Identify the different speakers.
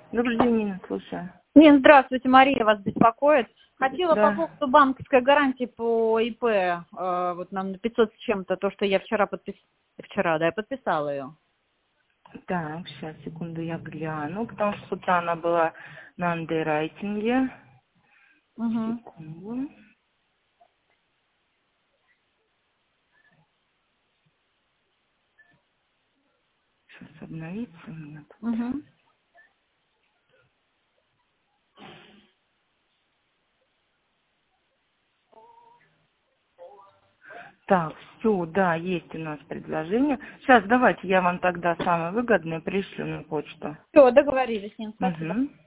Speaker 1: Добрый день, Нина, слушаю.
Speaker 2: Нин, здравствуйте, Мария вас беспокоит. Хотела по
Speaker 1: Да.
Speaker 2: поводу банковской гарантии по ИП, вот нам на 500 с чем-то, то, что я вчера я подписала ее.
Speaker 1: Так, сейчас, секунду, я гляну, потому что с утра она была на андеррайтинге.
Speaker 2: Угу.
Speaker 1: Секунду. Сейчас обновится у меня тут.
Speaker 2: Угу.
Speaker 1: Так, все, да, есть у нас предложение. Сейчас давайте я вам тогда самое выгодное пришлю на почту.
Speaker 2: Все, договорились, Нин, спасибо.
Speaker 1: Угу.